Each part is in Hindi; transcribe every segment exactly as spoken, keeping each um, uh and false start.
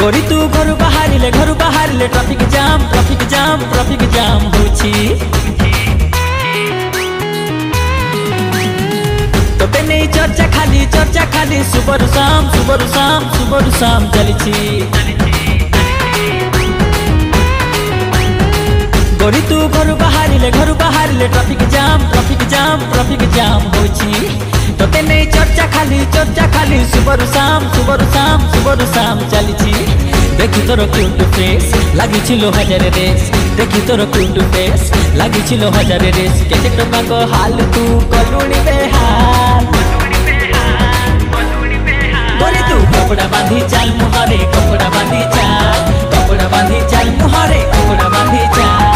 गोरी तू घर बाहर घर बाहर traffic jam traffic jam traffic jam होछि तोते नहीं चर्चा खाली चर्चा खाली सुबर शाम सुबर शाम सुबर शाम चलिछि गोरी तू घर बाहर घर बाहर traffic jam traffic jam traffic jam होछि तोते नहीं चर्चा खाली चर्चा खाली सुबर शाम सुबर शाम सुबर शाम चलिछि देखि तोर क्यूट फेस लागि छिलो हजार रेस देखि तोर क्यूट फेस लागि छिलो हजार रेस केते टका को हाल तू कलुणी बेहाल गोरी तू कपड़ा बांधी चाल मुहारे कपड़ा बांधी चाल कपड़ा बांधी चाल मुहारे कपड़ा बांधी चाल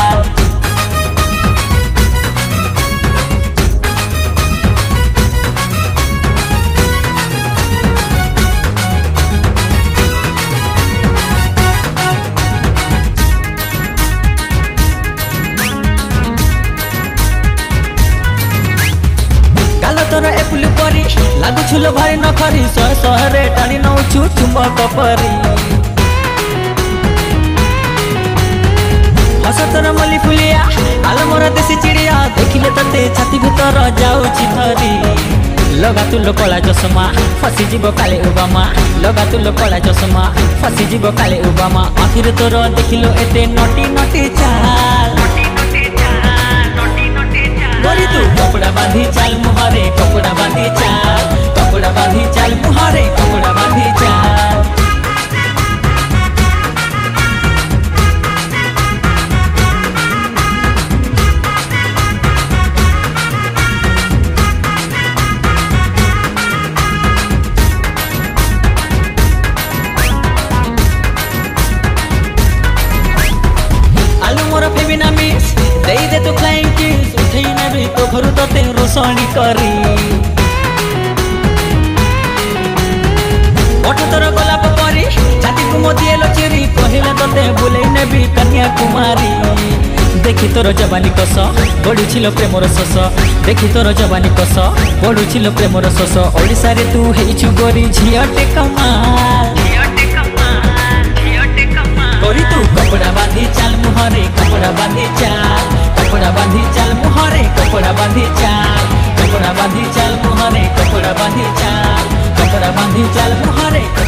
तोर एपुल परी लागु छुलो भारी नखरी सह सहरे टाणी नौछु चुम्बक परी हस तोर मली फुलिया आलो मोर देसी चिड़िया देखिले तते छाती भीतर जाउछि थरी लगा तुलो कला चश्मा फसी जीव काले ओबामा लगा तुलो कला चश्मा फसी जीव काले ओबामा आखिर तोर देखिलो एते नटी नटी चाल गोरी तू कपड़ा बांधी चाल मुहारे कपड़ा बांधी चाल कपड़ा बांधी चाल मुहारे कपड़ा बांधी चाल आलू मोर फेबिना मिस देई दे तू फ्लाइंग किस उठै नेबी तो घरु तते रोसणी करी ओठ तोर गोलाप परी छाती को मोतिएलो चिरी कहिले तते बुलै नेबी कन्या कुमारी देखि तोर जवानी कस बडु छिलो प्रेमर सस देखि तोर जवानी कस बडु छिलो प्रेमर सस ओडिसा रे तू हेइछु गोरी झियटे कमाल झियटे कमाल झियटे कमाल गोरी तू कपड़ा बांधी चाल मुहारे कपड़ा बांधी चाल कपड़ा बांधी चाल मुहारे कपड़ा बांधी चाल कपड़ा बांधी चाल मुहारे कपड़ा बांधी चाल कपड़ा बांधी चाल मुहारे